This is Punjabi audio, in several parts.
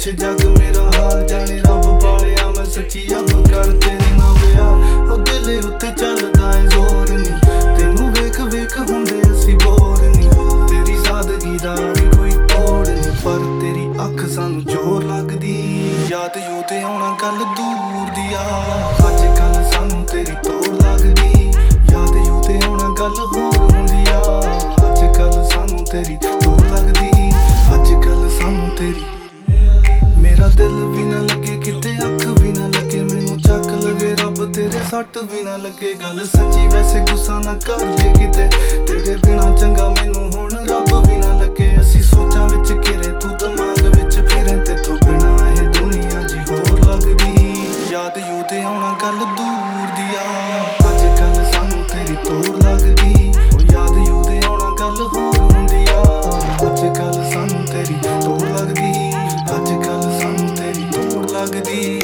ਪੁੱਛ ਜੱਗ ਮੇਰਾ ਹਾਲ, ਜਾਣੇ ਰੱਬ ਪਾਲਿਆ ਮੈਂ ਸੱਚੀ ਅੱਬ ਕਰ ਤੇਰੇ ਨਾ ਵਿਆਹ। ਉਹ ਦਿਲ ਉੱਤੇ ਚੱਲਦਾ ਏ ਜ਼ੋਰ ਨੀ, ਤੈਨੂੰ ਵੇਖ ਵੇਖ ਹੁੰਦੇ ਅਸੀਂ ਬੋਰ ਨੀ। ਤੇਰੀ ਸਾਦਗੀ ਦਾ ਵੀ ਕੋਈ ਤੋੜ ਨੀ, ਪਰ ਤੇਰੀ ਅੱਖ ਸਾਨੂੰ ਜ਼ੋਰ ਲੱਗਦੀ। ਯਾਦ ਯੂਦ ਆਉਣਾ ਗੱਲ ਦੂਰ ਦੀ ਆ, ਅੱਜ ਕੱਲ ਸਾਨੂੰ ਤੇਰੀ ਤੋੜ ਲੱਗਦੀ। ਯਾਦ ਯੂਦ ਆਉਣਾ ਗੱਲ ਹੋਰ ਹੁੰਦੀ ਆ, ਅੱਜ ਕੱਲ ਸਾਨੂੰ ਤੇਰੀ ਤੋੜ ਲੱਗਦੀ। ਅੱਜ ਕੱਲ ਸਾਨੂੰ ਤੇਰੀ, ਮੇਰਾ ਦਿਲ ਵੀ ਨਾ ਲੱਗੇ ਕਿਤੇ, ਅੱਖ ਵੀ ਨਾ ਲੱਗੇ ਮੈਨੂੰ, ਚੱਕ ਲਵੇ ਰੱਬ ਤੇਰੇ ਸੱਟ ਵੀ ਨਾ ਲੱਗੇ। ਗੱਲ ਸੱਚੀ ਵੈਸੇ ਗੁੱਸਾ ਨਾ ਕਰ ਜੇ ਕਿਤੇ, ਤੇਰੇ ਬਿਨਾ ਚੰਗਾ ਮੈਨੂੰ ਹੁਣ ਰੱਬ ਵੀ ਨਾ ਲੱਗੇ। ਅਸੀਂ ਸੋਚਾਂ ਵਿੱਚ ਘਿਰੇ ਤੂੰ ਦਿਮਾਗ ਵਿੱਚ ਫਿਰੇ, ਤੇਥੋਂ ਬਿਨਾ ਇਹ ਦੁਨੀਆ ਜੀ ਹੋਰ ਲੱਗਦੀ। ਯਾਦ ਯੂਦ ਆਉਣਾ ਗੱਲ ਦੂਰ ਦੀ ਆ, ਅੱਜ ਕੱਲ ਸਾਨੂੰ ਤੇਰੀ ਤੋੜ ਲੱਗਦੀ। ਉਹ ਯਾਦ ਯੂਦ ਆਉਣਾ ਗੱਲ ਹੋਰ ਹੁੰਦੀ ਆ, ਅੱਜ ਕੱਲ ਸਾਨੂੰ ਤੇਰੀ ਤੋੜ ਲੱਗਦੀ। ਅੱਜ ਕੱਲ ਸਾਨੂੰ ਤੇਰੀ ਤੋੜ ਲੱਗਦੀ।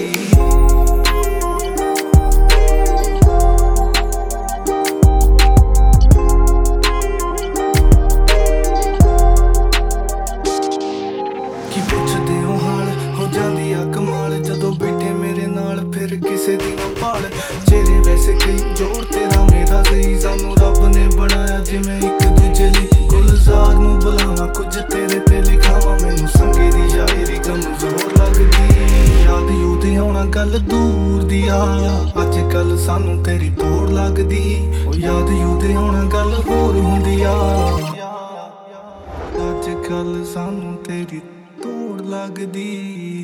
ਕੀ ਪੁੱਛਦੇ ਹੋ ਹਾਲ, ਹੋ ਜਾਂਦੀ ਆ ਕਮਾਲ ਜਦੋਂ ਬੈਠੇ ਮੇਰੇ ਨਾਲ, ਫਿਰ ਕਿਸੇ ਦੀ ਨਾ ਭਾਲ। ਚਿਹਰੇ ਵੈਸੇ ਕਈ ਜੋੜ ਤੇਰਾ ਮੇਰਾ ਸਹੀ, ਸਾਨੂੰ ਰੱਬ ਨੇ ਬਣਾਇਆ ਜਿਵੇਂ ਇੱਕ ਦੂਜੇ ਲਈ। ਗੁਲਜ਼ਾਰ ਨੂੰ ਬੁਲਾਵਾਂ ਕੁਝ ਤੇਰੇ ਤੇ ਲਿਖਾਵਾਂ, ਮੈਨੂੰ ਸੰਗੇ ਦੀ ਸ਼ਾਇਰੀ ਕਮਜ਼ੋਰ ਲੱਗਦੀ। ਯਾਦ ਯੂਦ ਆਉਣਾ ਗੱਲ ਦੂਰ ਦੀ ਆ, ਅੱਜ ਕੱਲ ਸਾਨੂੰ ਤੇਰੀ ਤੋੜ ਲੱਗਦੀ। ਉਹ ਯਾਦ ਯੂਦ ਆਉਣਾ ਗੱਲ ਹੋਰ ਹੁੰਦੀ ਆ, ਅੱਜ ਕੱਲ ਸਾਨੂੰ ਤੇਰੀ ਤੋੜ ਲੱਗਦੀ।